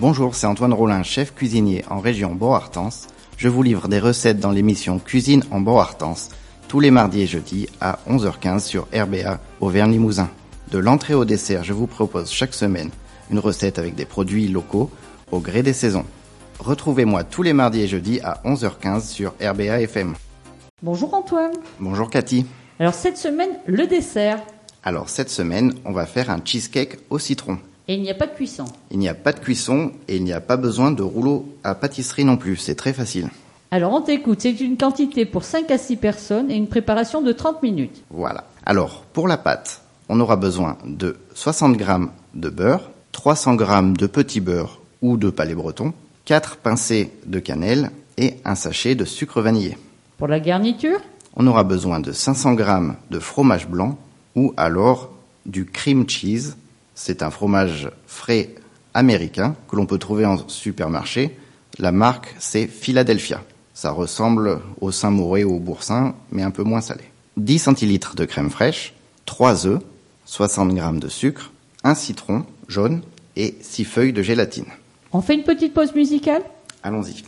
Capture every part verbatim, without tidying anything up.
Bonjour, c'est Antoine Rollin, chef cuisinier en région Bordeaux-Artense. Je vous livre des recettes dans l'émission Cuisine en Bordeaux-Artense, tous les mardis et jeudis à onze heures quinze sur R B A Auvergne-Limousin. De l'entrée au dessert, je vous propose chaque semaine une recette avec des produits locaux au gré des saisons. Retrouvez-moi tous les mardis et jeudis à onze heures quinze sur R B A F M. Bonjour Antoine. Bonjour Cathy. Alors cette semaine, le dessert. Alors cette semaine, on va faire un cheesecake au citron. Et il n'y a pas de cuisson. Il n'y a pas de cuisson et il n'y a pas besoin de rouleau à pâtisserie non plus, c'est très facile. Alors on t'écoute, c'est une quantité pour cinq à six personnes et une préparation de trente minutes. Voilà. Alors, pour la pâte, on aura besoin de soixante grammes de beurre, trois cents grammes de petit beurre ou de palais breton, quatre pincées de cannelle et un sachet de sucre vanillé. Pour la garniture, on aura besoin de cinq cents grammes de fromage blanc ou alors du cream cheese. C'est un fromage frais américain que l'on peut trouver en supermarché. La marque, c'est Philadelphia. Ça ressemble au Saint-Mauré ou au Boursin, mais un peu moins salé. dix centilitres de crème fraîche, trois œufs, soixante grammes de sucre, un citron jaune et six feuilles de gélatine. On fait une petite pause musicale ? Allons-y.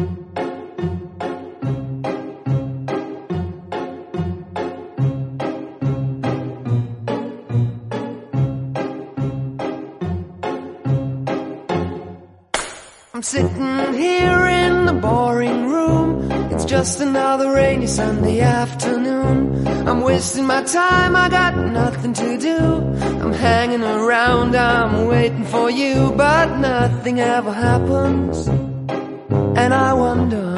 I'm sitting here in the boring room. It's just another rainy Sunday afternoon. I'm wasting my time, I got nothing to do. I'm hanging around, I'm waiting for you, but nothing ever happens. And I wonder,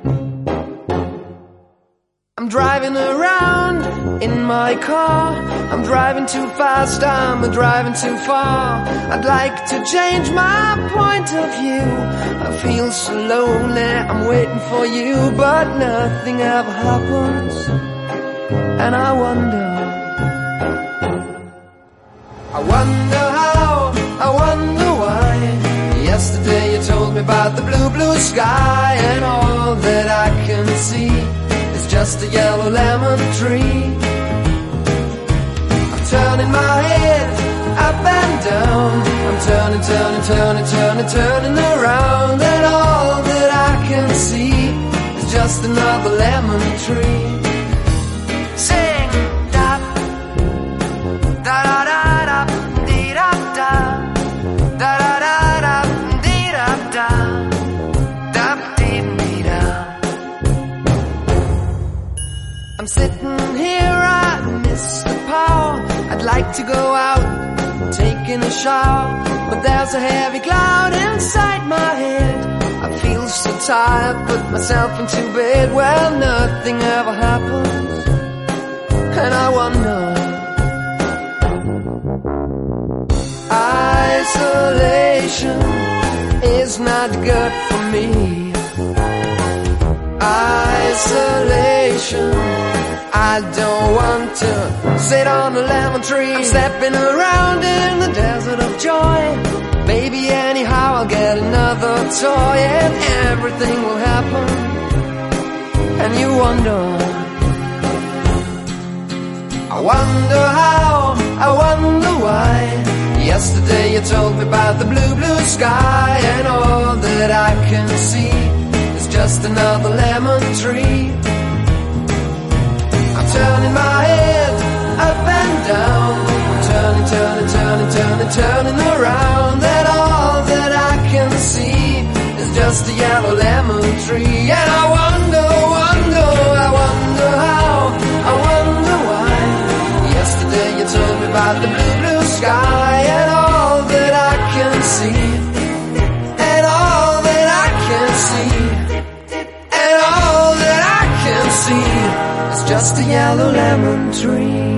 I'm driving around in my car. I'm driving too fast, I'm driving too far. I'd like to change my point of view. I feel so lonely, I'm waiting for you, but nothing ever happens. And I wonder, I wonder how, I wonder why. Yesterday you told me about the blue, blue sky, and all that I can see is just a yellow lemon tree. Turning my head up and down, I'm turning, turning, turning, turning, turning around, and all that I can see is just another lemon tree. Sing da da da da da dee da da da da da da dee da da da dee dee da. I'm sitting here, I miss the power. I'd like to go out, taking a shower, but there's a heavy cloud inside my head. I feel so tired, put myself into bed, well, nothing ever happens. And I wonder, isolation is not good for me. Isolation, I don't want to sit on a lemon tree. I'm stepping around in the desert of joy. Maybe anyhow I'll get another toy and everything will happen. And you wonder, I wonder how, I wonder why. Yesterday you told me about the blue, blue sky, and all that I can see is just another lemon tree. I'm turning my head up and down, I'm turning, turning, turning, turning, turning around, and all that I can see is just a yellow lemon tree. And I wonder, wonder, I wonder how, I wonder why. Yesterday you told me about the blue, blue sky, and all that I can see, and all that I can see, and all that I can see is just a yellow lemon tree.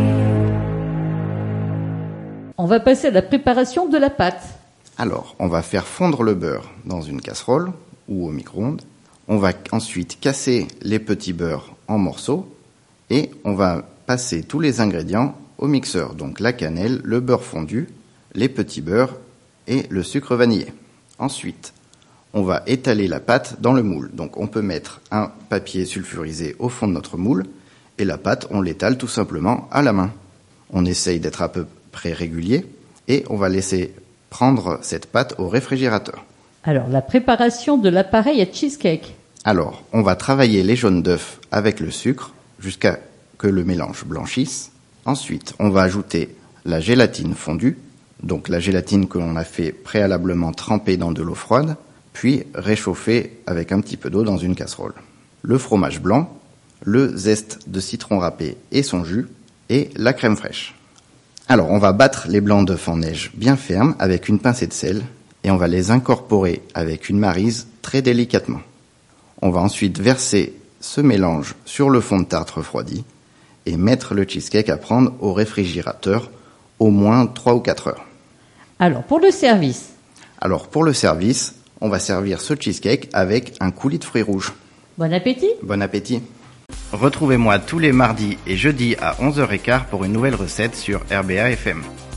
On va passer à la préparation de la pâte. Alors, on va faire fondre le beurre dans une casserole ou au micro-ondes. On va ensuite casser les petits beurres en morceaux et on va passer tous les ingrédients au mixeur. Donc la cannelle, le beurre fondu, les petits beurres et le sucre vanillé. Ensuite, on va étaler la pâte dans le moule. Donc on peut mettre un papier sulfurisé au fond de notre moule et la pâte, on l'étale tout simplement à la main. On essaye d'être à peu près régulier et on va laisser prendre cette pâte au réfrigérateur. Alors, la préparation de l'appareil à cheesecake. Alors, on va travailler les jaunes d'œufs avec le sucre jusqu'à que le mélange blanchisse. Ensuite, on va ajouter la gélatine fondue, donc la gélatine que l'on a fait préalablement tremper dans de l'eau froide, puis réchauffer avec un petit peu d'eau dans une casserole. Le fromage blanc, le zeste de citron râpé et son jus, et la crème fraîche. Alors, on va battre les blancs d'œufs en neige bien fermes avec une pincée de sel et on va les incorporer avec une maryse très délicatement. On va ensuite verser ce mélange sur le fond de tarte refroidi et mettre le cheesecake à prendre au réfrigérateur au moins trois ou quatre heures. Alors, pour le service. Alors, pour le service, on va servir ce cheesecake avec un coulis de fruits rouges. Bon appétit! Bon appétit! Retrouvez-moi tous les mardis et jeudis à onze heures quinze pour une nouvelle recette sur R B A F M.